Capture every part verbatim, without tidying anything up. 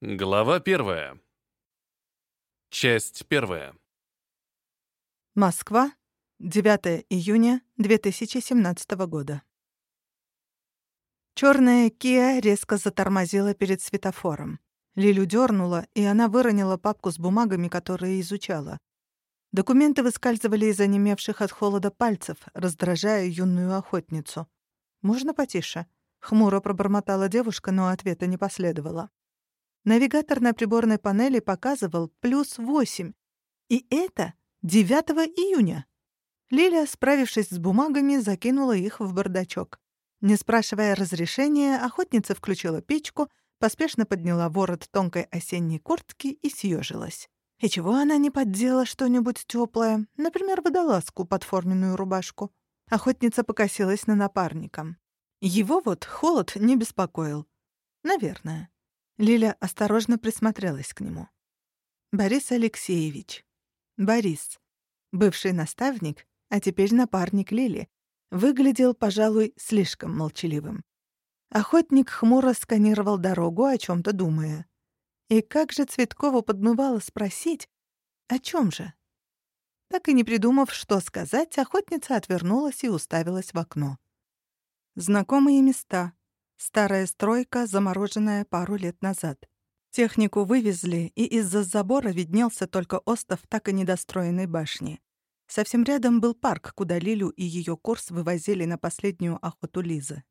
Глава первая. Часть первая. Москва, девятое июня две тысячи семнадцатого года. Чёрная Киа резко затормозила перед светофором. Лилю дёрнула, и она выронила папку с бумагами, которые изучала. Документы выскальзывали из онемевших от холода пальцев, раздражая юную охотницу. «Можно потише?» — хмуро пробормотала девушка, но ответа не последовало. Навигатор на приборной панели показывал плюс восемь. И это девятого июня. Лиля, справившись с бумагами, закинула их в бардачок. Не спрашивая разрешения, охотница включила печку, поспешно подняла ворот тонкой осенней куртки и съежилась. И чего она не поддела что-нибудь тёплое, например, водолазку под форменную рубашку? Охотница покосилась на напарника. Его вот холод не беспокоил. Наверное. Лиля осторожно присмотрелась к нему. Борис Алексеевич. Борис. Бывший наставник, а теперь напарник Лили. Выглядел, пожалуй, слишком молчаливым. Охотник хмуро сканировал дорогу, о чём-то думая. И как же Цветкову подмывало спросить, о чём же? Так и не придумав, что сказать, охотница отвернулась и уставилась в окно. Знакомые места. Старая стройка, замороженная пару лет назад. Технику вывезли, и из-за забора виднелся только остов так и недостроенной башни. Совсем рядом был парк, куда Лилю и её курс вывозили на последнюю охоту Лизы.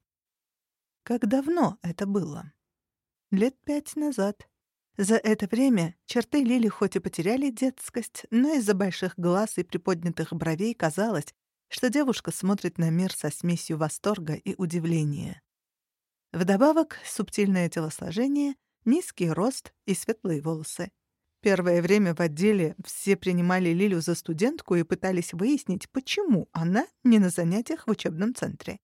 Как давно это было? Лет пять назад. За это время черты Лили хоть и потеряли детскость, но из-за больших глаз и приподнятых бровей казалось, что девушка смотрит на мир со смесью восторга и удивления. Вдобавок, субтильное телосложение, низкий рост и светлые волосы. Первое время в отделе все принимали Лилю за студентку и пытались выяснить, почему она не на занятиях в учебном центре.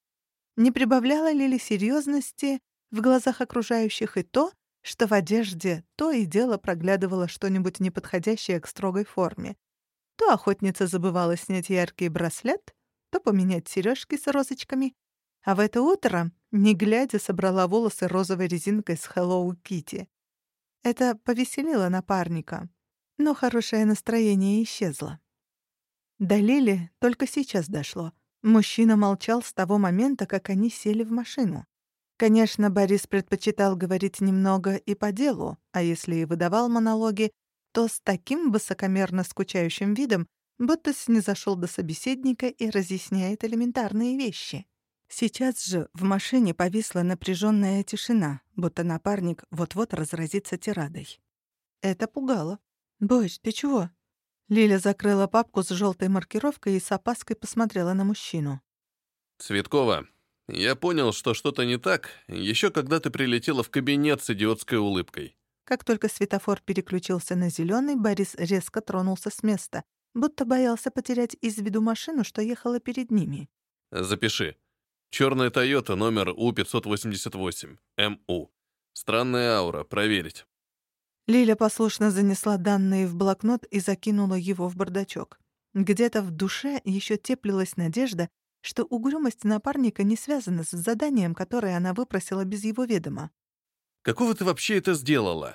Не прибавляло Лиле серьезности в глазах окружающих и то, что в одежде то и дело проглядывало что-нибудь неподходящее к строгой форме. То охотница забывала снять яркий браслет, то поменять сережки с розочками, а в это утро, не глядя, собрала волосы розовой резинкой с Hello Kitty. Это повеселило напарника, но хорошее настроение исчезло. До Лили только сейчас дошло. Мужчина молчал с того момента, как они сели в машину. Конечно, Борис предпочитал говорить немного и по делу, а если и выдавал монологи, то с таким высокомерно скучающим видом, будто снизошёл до собеседника и разъясняет элементарные вещи. Сейчас же в машине повисла напряжённая тишина, будто напарник вот-вот разразится тирадой. Это пугало. «Бось, ты чего?» Лиля закрыла папку с жёлтой маркировкой и с опаской посмотрела на мужчину. Цветкова, я понял, что что-то не так, ещё когда ты прилетела в кабинет с идиотской улыбкой. Как только светофор переключился на зелёный, Борис резко тронулся с места, будто боялся потерять из виду машину, что ехала перед ними. Запиши. Чёрная Тойота, номер У пятьсот восемьдесят восемь, М У. Странная аура, проверить. Лиля послушно занесла данные в блокнот и закинула его в бардачок. Где-то в душе ещё теплилась надежда, что угрюмость напарника не связана с заданием, которое она выпросила без его ведома. Какого ты вообще это сделала?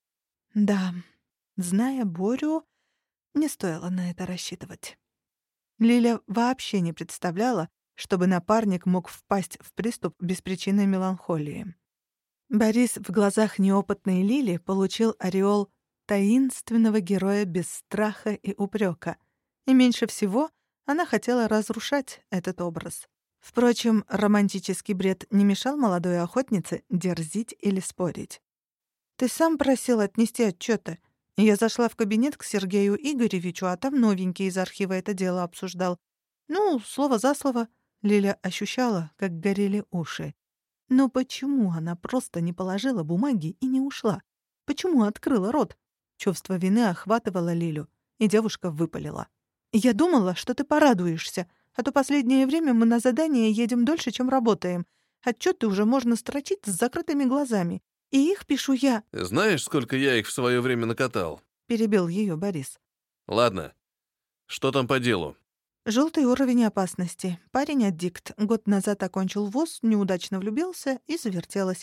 Да, зная Борю, не стоило на это рассчитывать. Лиля вообще не представляла, чтобы напарник мог впасть в приступ беспричинной меланхолии. Борис в глазах неопытной Лили получил ореол таинственного героя без страха и упрека, и меньше всего она хотела разрушать этот образ. Впрочем, романтический бред не мешал молодой охотнице дерзить или спорить. «Ты сам просил отнести отчёты. Я зашла в кабинет к Сергею Игоревичу, а там новенький из архива это дело обсуждал. Ну, слово за слово». Лиля ощущала, как горели уши. Но почему она просто не положила бумаги и не ушла? Почему открыла рот? Чувство вины охватывало Лилю, и девушка выпалила. «Я думала, что ты порадуешься, а то последнее время мы на задание едем дольше, чем работаем. Отчёты уже можно строчить с закрытыми глазами. И их пишу я». Знаешь, сколько я их в своё время накатал? Перебил её Борис. Ладно. Что там по делу? Желтый уровень опасности. Парень аддикт. Год назад окончил вуз, неудачно влюбился и завертелось.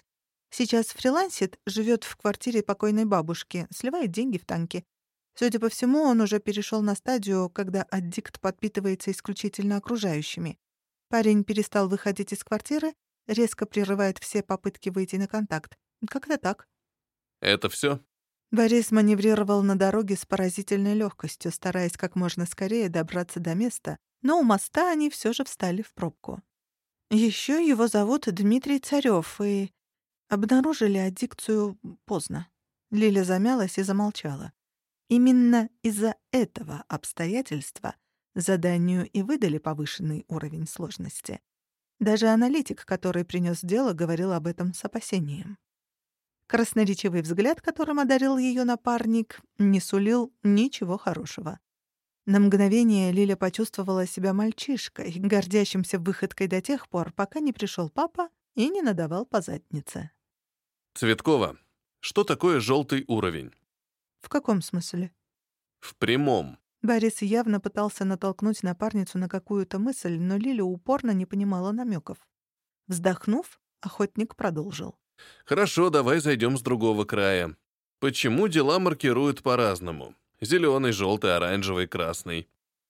Сейчас фрилансит, живет в квартире покойной бабушки, сливает деньги в танки. Судя по всему, он уже перешел на стадию, когда аддикт подпитывается исключительно окружающими. Парень перестал выходить из квартиры, резко прерывает все попытки выйти на контакт. Как-то так. Это все? Борис маневрировал на дороге с поразительной легкостью, стараясь как можно скорее добраться до места, но у моста они все же встали в пробку. Еще его зовут Дмитрий Царев, и обнаружили аддикцию поздно. Лиля замялась и замолчала. Именно из-за этого обстоятельства заданию и выдали повышенный уровень сложности. Даже аналитик, который принес дело, говорил об этом с опасением. Красноречивый взгляд, которым одарил ее напарник, не сулил ничего хорошего. На мгновение Лиля почувствовала себя мальчишкой, гордящимся выходкой до тех пор, пока не пришел папа и не надавал по заднице. Цветкова, что такое желтый уровень? В каком смысле? В прямом. Борис явно пытался натолкнуть напарницу на какую-то мысль, но Лиля упорно не понимала намеков. Вздохнув, охотник продолжил. Хорошо, давай зайдем с другого края. Почему дела маркируют по-разному? Зеленый, желтый, оранжевый, красный.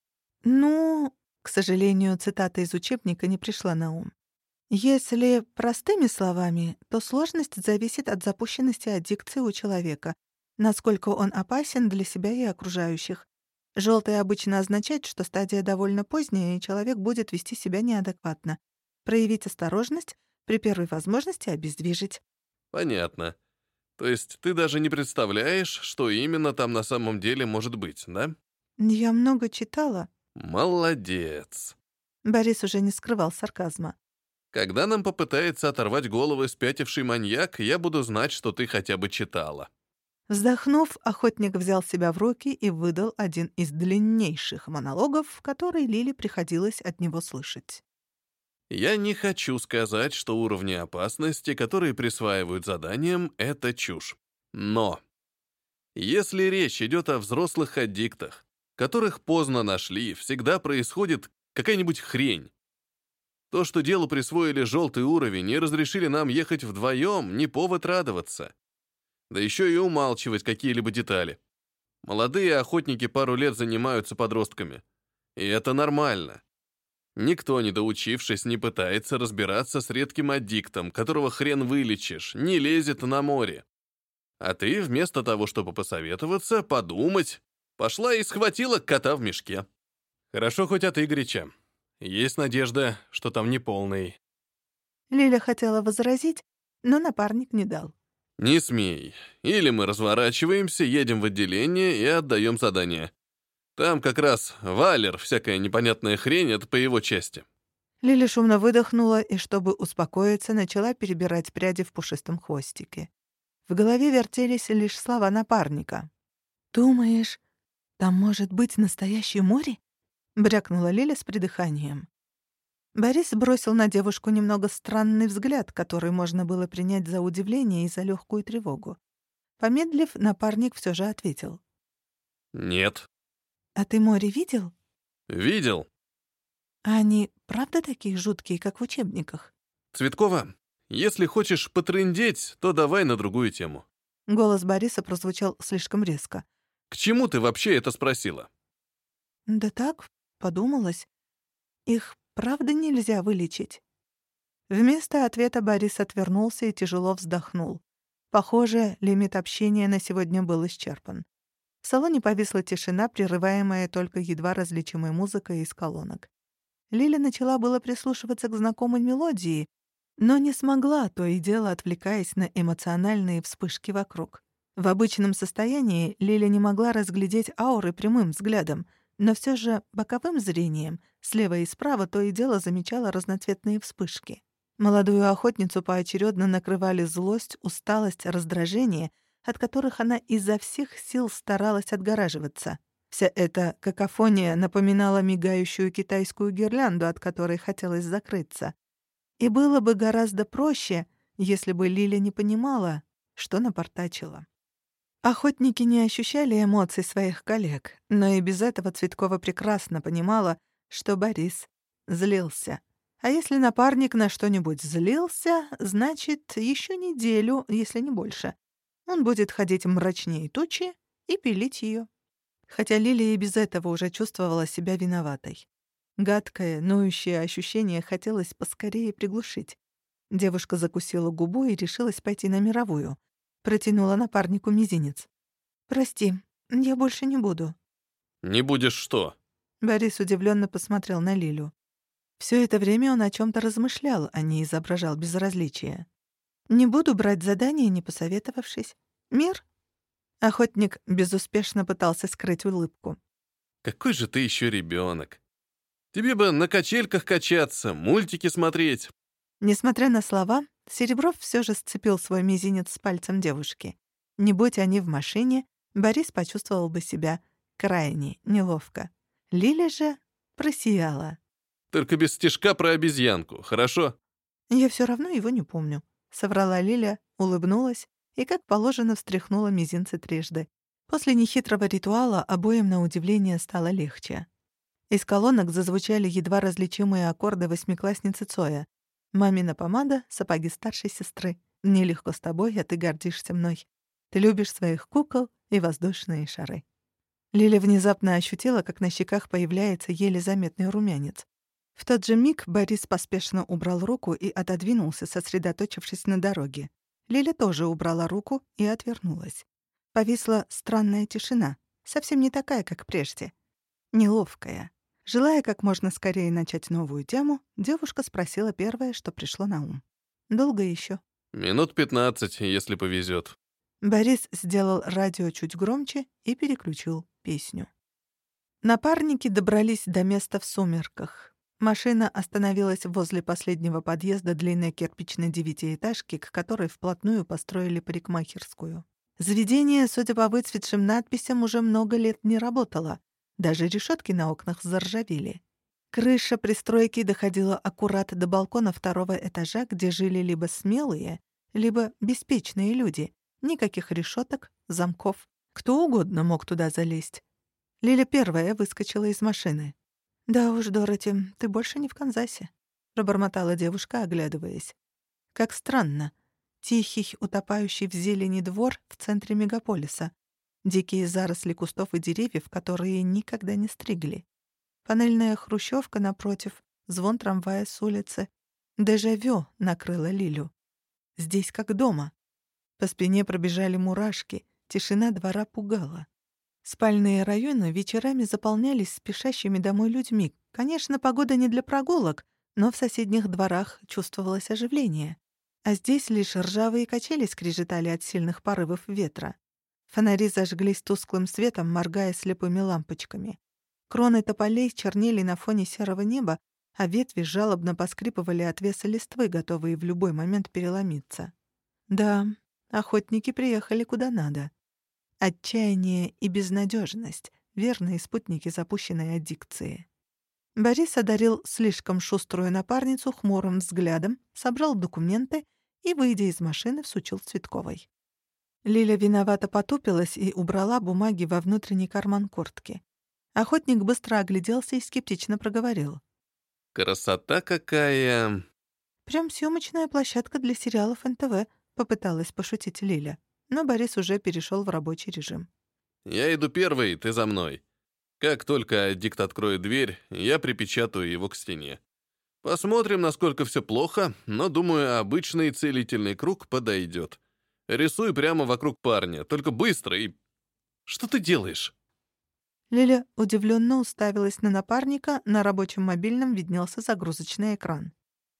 Ну, к сожалению, цитата из учебника не пришла на ум. Если простыми словами, то сложность зависит от запущенности аддикции у человека, насколько он опасен для себя и окружающих. Желтый обычно означает, что стадия довольно поздняя, и человек будет вести себя неадекватно. Проявить осторожность, при первой возможности обездвижить. Понятно. То есть ты даже не представляешь, что именно там на самом деле может быть, да? Я много читала. Молодец. Борис уже не скрывал сарказма. Когда нам попытается оторвать головы спятивший маньяк, я буду знать, что ты хотя бы читала. Вздохнув, охотник взял себя в руки и выдал один из длиннейших монологов, который Лиле приходилось от него слышать. Я не хочу сказать, что уровни опасности, которые присваивают заданиям, это чушь. Но если речь идет о взрослых аддиктах, которых поздно нашли, всегда происходит какая-нибудь хрень. То, что делу присвоили желтый уровень и разрешили нам ехать вдвоем, не повод радоваться. Да еще и умалчивать какие-либо детали. Молодые охотники пару лет занимаются подростками. И это нормально. Никто, не доучившись, не пытается разбираться с редким аддиктом, которого хрен вылечишь, не лезет на море. А ты, вместо того, чтобы посоветоваться, подумать, пошла и схватила кота в мешке. Хорошо хоть от Игорича. Есть надежда, что там не полный. Лиля хотела возразить, но напарник не дал. Не смей. Или мы разворачиваемся, едем в отделение и отдаем задание. Там как раз Валер, всякая непонятная хрень, это по его части. Лиля шумно выдохнула и, чтобы успокоиться, начала перебирать пряди в пушистом хвостике. В голове вертелись лишь слова напарника. «Думаешь, там может быть настоящее море?» — брякнула Лиля с придыханием. Борис бросил на девушку немного странный взгляд, который можно было принять за удивление и за легкую тревогу. Помедлив, напарник все же ответил. Нет. «А ты море видел?» Видел. «А они правда такие жуткие, как в учебниках?» Цветкова, если хочешь потрындеть, то давай на другую тему. Голос Бориса прозвучал слишком резко. К чему ты вообще это спросила? «Да так, подумалось. Их правда нельзя вылечить?» Вместо ответа Борис отвернулся и тяжело вздохнул. Похоже, лимит общения на сегодня был исчерпан. В салоне повисла тишина, прерываемая только едва различимой музыкой из колонок. Лиля начала было прислушиваться к знакомой мелодии, но не смогла, то и дело отвлекаясь на эмоциональные вспышки вокруг. В обычном состоянии Лиля не могла разглядеть ауры прямым взглядом, но все же боковым зрением, слева и справа, то и дело замечала разноцветные вспышки. Молодую охотницу поочередно накрывали злость, усталость, раздражение, от которых она изо всех сил старалась отгораживаться. Вся эта какофония напоминала мигающую китайскую гирлянду, от которой хотелось закрыться. И было бы гораздо проще, если бы Лиля не понимала, что напортачила. Охотники не ощущали эмоций своих коллег, но и без этого Цветкова прекрасно понимала, что Борис злился. А если напарник на что-нибудь злился, значит, еще неделю, если не больше, он будет ходить мрачнее тучи и пилить ее. Хотя Лилия и без этого уже чувствовала себя виноватой. Гадкое, ноющее ощущение хотелось поскорее приглушить. Девушка закусила губу и решилась пойти на мировую. Протянула напарнику мизинец. «Прости, я больше не буду». «Не будешь что?» Борис удивленно посмотрел на Лилю. Все это время он о чем то размышлял, а не изображал безразличие. «Не буду брать задание, не посоветовавшись. Мир?» Охотник безуспешно пытался скрыть улыбку. «Какой же ты еще ребенок? Тебе бы на качельках качаться, мультики смотреть». Несмотря на слова, Серебров все же сцепил свой мизинец с пальцем девушки. Не будь они в машине, Борис почувствовал бы себя крайне неловко. Лиля же просияла. «Только без стишка про обезьянку, хорошо?» «Я все равно его не помню», — соврала Лиля, улыбнулась и, как положено, встряхнула мизинцы трижды. После нехитрого ритуала обоим на удивление стало легче. Из колонок зазвучали едва различимые аккорды восьмиклассницы Цоя. «Мамина помада, сапоги старшей сестры. Нелегко с тобой, а ты гордишься мной. Ты любишь своих кукол и воздушные шары». Лиля внезапно ощутила, как на щеках появляется еле заметный румянец. В тот же миг Борис поспешно убрал руку и отодвинулся, сосредоточившись на дороге. Лиля тоже убрала руку и отвернулась. Повисла странная тишина, совсем не такая, как прежде. Неловкая. Желая как можно скорее начать новую тему, девушка спросила первое, что пришло на ум. «Долго еще?» «Минут пятнадцать, если повезет». Борис сделал радио чуть громче и переключил песню. Напарники добрались до места в сумерках. Машина остановилась возле последнего подъезда длинной кирпичной девятиэтажки, к которой вплотную построили парикмахерскую. Заведение, судя по выцветшим надписям, уже много лет не работало. Даже решетки на окнах заржавели. Крыша пристройки доходила аккурат до балкона второго этажа, где жили либо смелые, либо беспечные люди. Никаких решеток, замков. Кто угодно мог туда залезть. Лиля первая выскочила из машины. «Да уж, Дороти, ты больше не в Канзасе», — пробормотала девушка, оглядываясь. Как странно. Тихий, утопающий в зелени двор в центре мегаполиса. Дикие заросли кустов и деревьев, которые никогда не стригли. Панельная хрущевка напротив, звон трамвая с улицы. Дежавю накрыло Лилю. Здесь как дома. По спине пробежали мурашки, тишина двора пугала. Спальные районы вечерами заполнялись спешащими домой людьми. Конечно, погода не для прогулок, но в соседних дворах чувствовалось оживление. А здесь лишь ржавые качели скрежетали от сильных порывов ветра. Фонари зажглись тусклым светом, моргая слепыми лампочками. Кроны тополей чернели на фоне серого неба, а ветви жалобно поскрипывали от веса листвы, готовые в любой момент переломиться. Да, охотники приехали куда надо. Отчаяние и безнадежность — верные спутники запущенной аддикции. Борис одарил слишком шуструю напарницу хмурым взглядом, собрал документы и, выйдя из машины, всучил Цветковой. Лиля виновато потупилась и убрала бумаги во внутренний карман куртки. Охотник быстро огляделся и скептично проговорил. «Красота какая!» «Прям съемочная площадка для сериалов эн тэ вэ», — попыталась пошутить Лиля. Но Борис уже перешел в рабочий режим. «Я иду первый, ты за мной. Как только аддикт откроет дверь, я припечатаю его к стене. Посмотрим, насколько все плохо, но, думаю, обычный целительный круг подойдет. Рисуй прямо вокруг парня, только быстро и... Что ты делаешь?» Лиля удивленно уставилась на напарника, на рабочем мобильном виднелся загрузочный экран.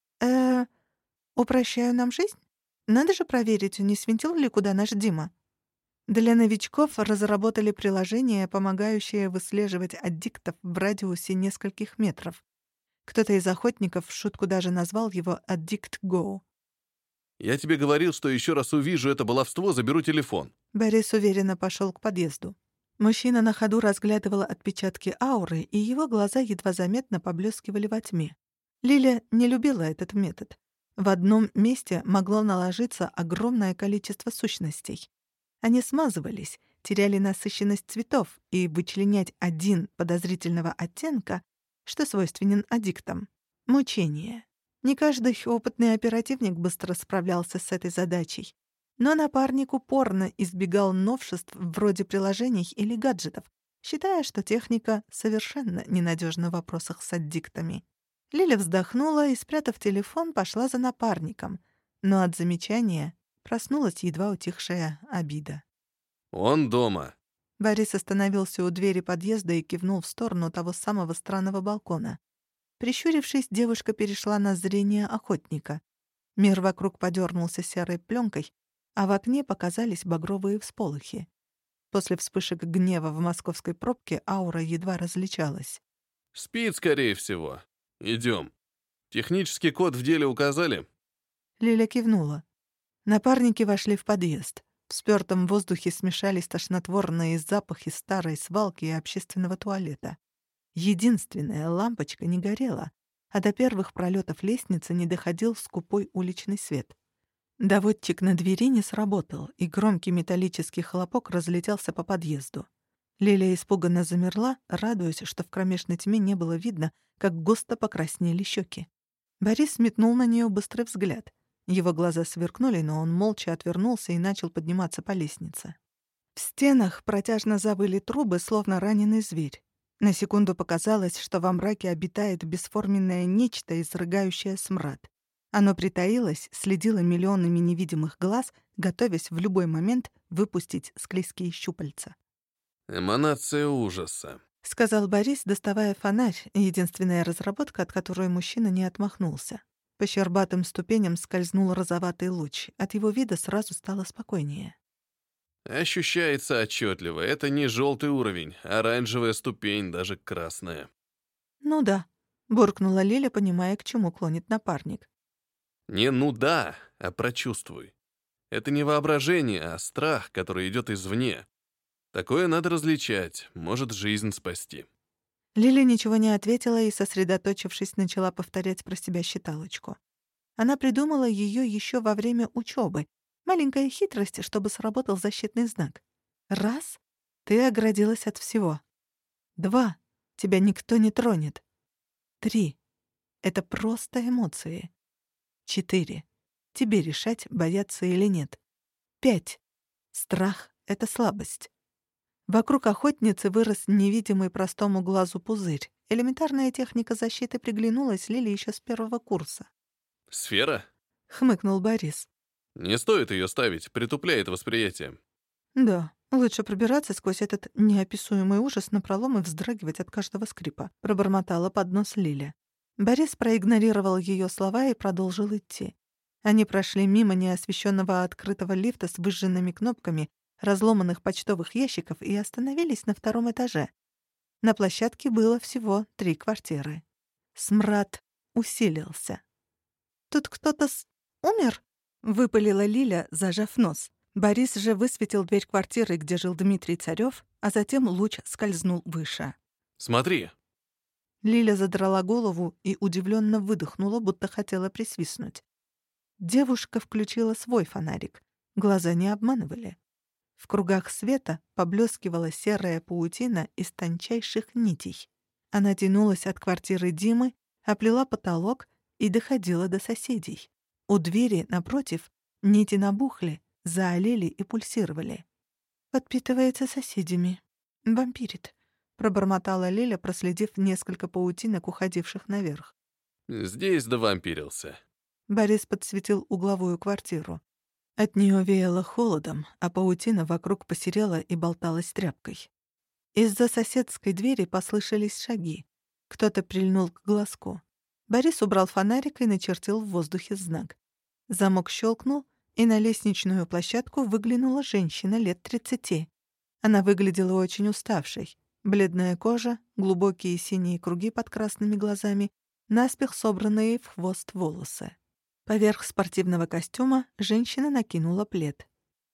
э упрощаю нам жизнь? Надо же проверить, не свинтил ли куда наш Дима. Для новичков разработали приложение, помогающее выслеживать аддиктов в радиусе нескольких метров. Кто-то из охотников в шутку даже назвал его «Addict Go». «Я тебе говорил, что еще раз увижу это баловство, заберу телефон». Борис уверенно пошел к подъезду. Мужчина на ходу разглядывал отпечатки ауры, и его глаза едва заметно поблескивали во тьме. Лиля не любила этот метод. В одном месте могло наложиться огромное количество сущностей. Они смазывались, теряли насыщенность цветов, и вычленять один подозрительного оттенка, что свойственен аддиктам — мучение. Не каждый опытный оперативник быстро справлялся с этой задачей. Но напарник упорно избегал новшеств вроде приложений или гаджетов, считая, что техника совершенно ненадежна в вопросах с аддиктами. Лиля вздохнула и, спрятав телефон, пошла за напарником. Но от замечания проснулась едва утихшая обида. «Он дома». Борис остановился у двери подъезда и кивнул в сторону того самого странного балкона. Прищурившись, девушка перешла на зрение охотника. Мир вокруг подернулся серой пленкой, а в окне показались багровые всполохи. После вспышек гнева в московской пробке аура едва различалась. «Спит, скорее всего. Идем. Технический код в деле указали?» Лиля кивнула. Напарники вошли в подъезд. В спёртом воздухе смешались тошнотворные запахи старой свалки и общественного туалета. Единственная лампочка не горела, а до первых пролетов лестницы не доходил скупой уличный свет. Доводчик на двери не сработал, и громкий металлический хлопок разлетелся по подъезду. Лилия испуганно замерла, радуясь, что в кромешной тьме не было видно, как густо покраснели щеки. Борис метнул на нее быстрый взгляд. Его глаза сверкнули, но он молча отвернулся и начал подниматься по лестнице. В стенах протяжно завыли трубы, словно раненый зверь. На секунду показалось, что во мраке обитает бесформенное нечто, изрыгающее смрад. Оно притаилось, следило миллионами невидимых глаз, готовясь в любой момент выпустить склизкие щупальца. «Эманация ужаса», — сказал Борис, доставая фонарь, единственная разработка, от которой мужчина не отмахнулся. По щербатым ступеням скользнул розоватый луч. От его вида сразу стало спокойнее. «Ощущается отчетливо. Это не желтый уровень, оранжевая ступень, даже красная». «Ну да», — буркнула Лиля, понимая, к чему клонит напарник. «Не ну да, а прочувствуй. Это не воображение, а страх, который идет извне. Такое надо различать, может жизнь спасти». Лиля ничего не ответила и, сосредоточившись, начала повторять про себя считалочку. Она придумала ее еще во время учебы. Маленькая хитрость, чтобы сработал защитный знак. Раз — ты оградилась от всего. Два — тебя никто не тронет. Три — это просто эмоции. Четыре — тебе решать, бояться или нет. Пять — страх — это слабость. Вокруг охотницы вырос невидимый простому глазу пузырь. Элементарная техника защиты приглянулась Лиле еще с первого курса. «Сфера?» — хмыкнул Борис. «Не стоит ее ставить, притупляет восприятие». «Да, лучше пробираться сквозь этот неописуемый ужас напролом и вздрагивать от каждого скрипа», — пробормотала под нос Лиля. Борис проигнорировал ее слова и продолжил идти. Они прошли мимо неосвещенного открытого лифта с выжженными кнопками, разломанных почтовых ящиков и остановились на втором этаже. На площадке было всего три квартиры. Смрад усилился. «Тут кто-то с... умер?» — выпалила Лиля, зажав нос. Борис же высветил дверь квартиры, где жил Дмитрий Царёв, а затем луч скользнул выше. «Смотри». Лиля задрала голову и удивленно выдохнула, будто хотела присвистнуть. Девушка включила свой фонарик. Глаза не обманывали. В кругах света поблескивала серая паутина из тончайших нитей. Она тянулась от квартиры Димы, оплела потолок и доходила до соседей. У двери, напротив, нити набухли, заолели и пульсировали. «Подпитывается соседями. Вампирит», — пробормотала Лиля, проследив несколько паутинок, уходивших наверх. «Здесь довампирился». Борис подсветил угловую квартиру. От нее веяло холодом, а паутина вокруг посерела и болталась тряпкой. Из-за соседской двери послышались шаги. Кто-то прильнул к глазку. Борис убрал фонарик и начертил в воздухе знак. Замок щелкнул, и на лестничную площадку выглянула женщина лет тридцати. Она выглядела очень уставшей. Бледная кожа, глубокие синие круги под красными глазами, наспех собранные в хвост волосы. Поверх спортивного костюма женщина накинула плед.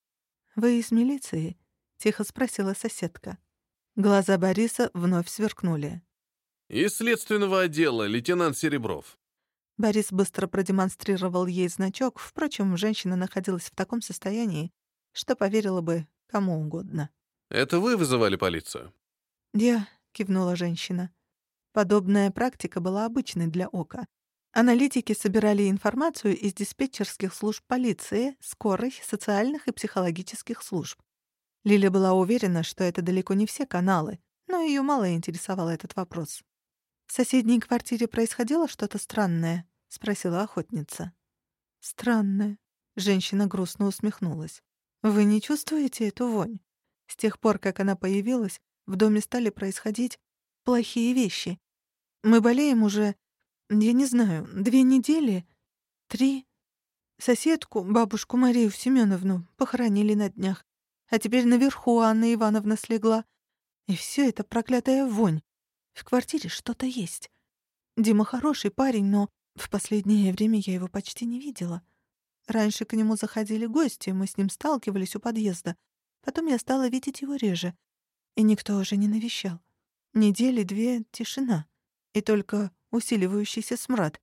«Вы из милиции?» — тихо спросила соседка. Глаза Бориса вновь сверкнули. «Из следственного отдела, лейтенант Серебров». Борис быстро продемонстрировал ей значок, впрочем, женщина находилась в таком состоянии, что поверила бы кому угодно. «Это вы вызывали полицию?» «Я», — кивнула женщина. Подобная практика была обычной для Ока. Аналитики собирали информацию из диспетчерских служб полиции, скорой, социальных и психологических служб. Лиля была уверена, что это далеко не все каналы, но ее мало интересовал этот вопрос. «В соседней квартире происходило что-то странное?» — спросила охотница. «Странное». Женщина грустно усмехнулась. «Вы не чувствуете эту вонь? С тех пор, как она появилась, в доме стали происходить плохие вещи. Мы болеем уже, я не знаю, две недели, три. Соседку, бабушку Марию Семеновну, похоронили на днях. А теперь наверху Анна Ивановна слегла. И все это проклятая вонь. В квартире что-то есть. Дима хороший парень, но в последнее время я его почти не видела. Раньше к нему заходили гости, мы с ним сталкивались у подъезда. Потом я стала видеть его реже. И никто уже не навещал. Недели две — тишина. И только усиливающийся смрад.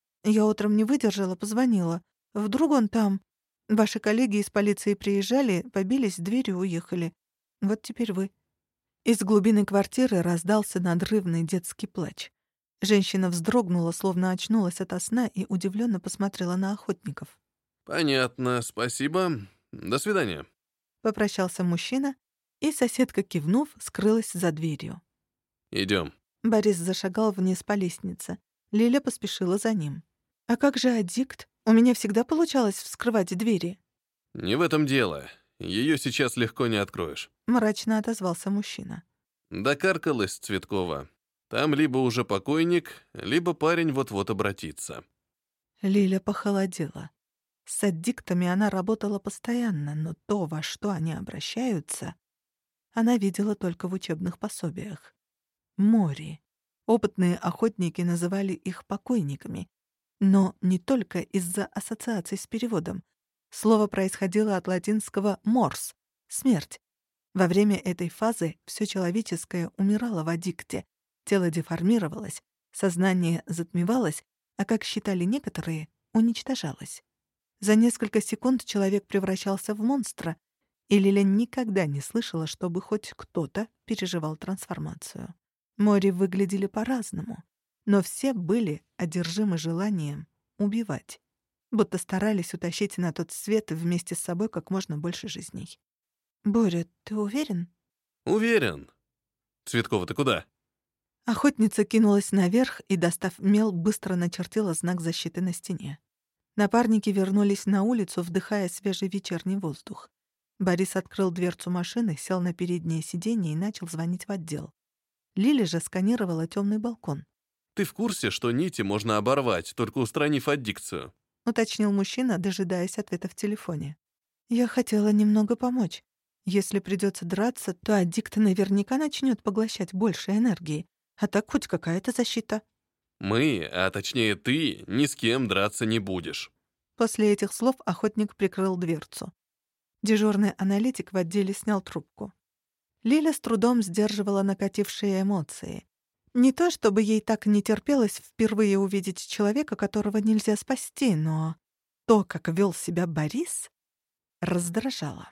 Я утром не выдержала, позвонила. Вдруг он там. Ваши коллеги из полиции приезжали, побились, дверью уехали. Вот теперь вы». Из глубины квартиры раздался надрывный детский плач. Женщина вздрогнула, словно очнулась ото сна, и удивленно посмотрела на охотников. «Понятно, спасибо. До свидания». Попрощался мужчина, и соседка, кивнув, скрылась за дверью. «Идем». Борис зашагал вниз по лестнице. Лиля поспешила за ним. «А как же аддикт? У меня всегда получалось вскрывать двери». «Не в этом дело. Ее сейчас легко не откроешь». Мрачно отозвался мужчина. Докаркалась Цветкова. Там либо уже покойник, либо парень вот-вот обратится. Лиля похолодела. С аддиктами она работала постоянно, но то, во что они обращаются, она видела только в учебных пособиях. Мори. Опытные охотники называли их покойниками. Но не только из-за ассоциаций с переводом. Слово происходило от латинского «морс» — «смерть». Во время этой фазы все человеческое умирало в аддикте, тело деформировалось, сознание затмевалось, а, как считали некоторые, уничтожалось. За несколько секунд человек превращался в монстра, и Лиля никогда не слышала, чтобы хоть кто-то переживал трансформацию. Мори выглядели по-разному, но все были одержимы желанием убивать, будто старались утащить на тот свет вместе с собой как можно больше жизней. «Боря, ты уверен?» «Уверен. Цветкова, ты куда?» Охотница кинулась наверх и, достав мел, быстро начертила знак защиты на стене. Напарники вернулись на улицу, вдыхая свежий вечерний воздух. Борис открыл дверцу машины, сел на переднее сиденье и начал звонить в отдел. Лиля же сканировала темный балкон. «Ты в курсе, что нити можно оборвать, только устранив аддикцию?» — уточнил мужчина, дожидаясь ответа в телефоне. «Я хотела немного помочь. Если придется драться, то аддикт наверняка начнет поглощать больше энергии, а так хоть какая-то защита». «Мы, а точнее ты, ни с кем драться не будешь». После этих слов охотник прикрыл дверцу. Дежурный аналитик в отделе снял трубку. Лиля с трудом сдерживала накатившие эмоции. Не то чтобы ей так не терпелось впервые увидеть человека, которого нельзя спасти, но то, как вел себя Борис, раздражало.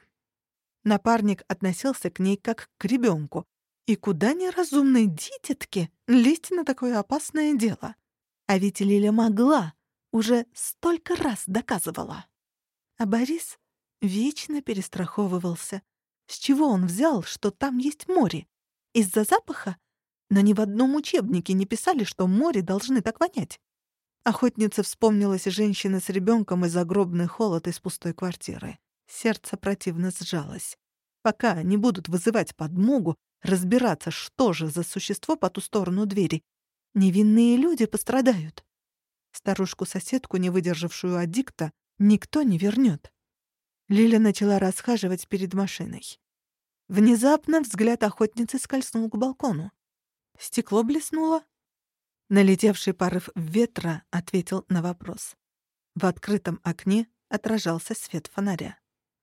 Напарник относился к ней как к ребенку. И куда неразумной дитятке лезть на такое опасное дело? А ведь Лиля могла, уже столько раз доказывала. А Борис вечно перестраховывался. С чего он взял, что там есть море? Из-за запаха? Но ни в одном учебнике не писали, что море должны так вонять. Охотнице вспомнилась женщина с ребенком и загробный холод из пустой квартиры. Сердце противно сжалось. Пока они будут вызывать подмогу, разбираться, что же за существо по ту сторону двери, невинные люди пострадают. Старушку-соседку, не выдержавшую аддикта, никто не вернет. Лиля начала расхаживать перед машиной. Внезапно взгляд охотницы скользнул к балкону. Стекло блеснуло. Налетевший порыв ветра ответил на вопрос. В открытом окне отражался свет фонаря.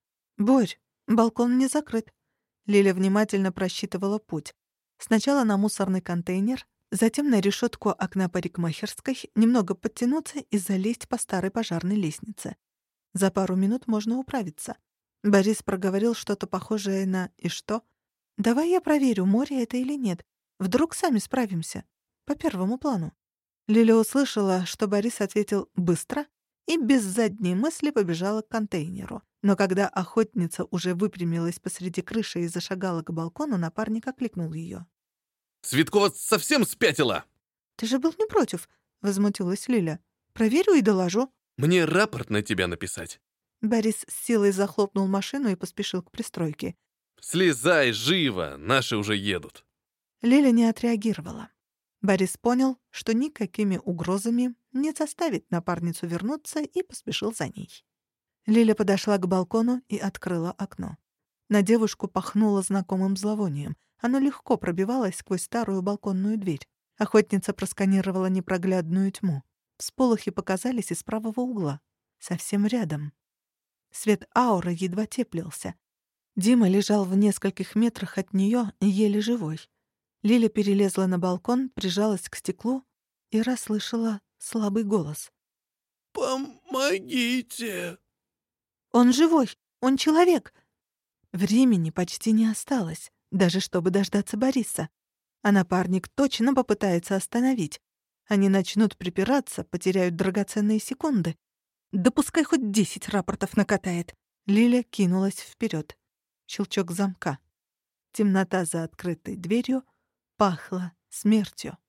«Борь, балкон не закрыт». Лиля внимательно просчитывала путь. Сначала на мусорный контейнер, затем на решетку окна парикмахерской, немного подтянуться и залезть по старой пожарной лестнице. За пару минут можно управиться. Борис проговорил что-то похожее на «И что?». «Давай я проверю, море это или нет. Вдруг сами справимся. По первому плану». Лиля услышала, что Борис ответил быстро и без задней мысли побежала к контейнеру. Но когда охотница уже выпрямилась посреди крыши и зашагала к балкону, напарник окликнул ее. «Цветкова совсем спятила!» «Ты же был не против», — возмутилась Лиля. «Проверю и доложу». «Мне рапорт на тебя написать». Борис с силой захлопнул машину и поспешил к пристройке. «Слезай, живо! Наши уже едут!» Лиля не отреагировала. Борис понял, что никакими угрозами не заставит напарницу вернуться, и поспешил за ней. Лиля подошла к балкону и открыла окно. На девушку пахнуло знакомым зловонием. Оно легко пробивалось сквозь старую балконную дверь. Охотница просканировала непроглядную тьму. Всполохи показались из правого угла, совсем рядом. Свет ауры едва теплился. Дима лежал в нескольких метрах от нее, еле живой. Лиля перелезла на балкон, прижалась к стеклу и расслышала слабый голос. «Помогите!» «Он живой! Он человек!» Времени почти не осталось, даже чтобы дождаться Бориса. А напарник точно попытается остановить. Они начнут припираться, потеряют драгоценные секунды. Да пускай хоть десять рапортов накатает. Лиля кинулась вперед. Щелчок замка. Темнота за открытой дверью пахла смертью.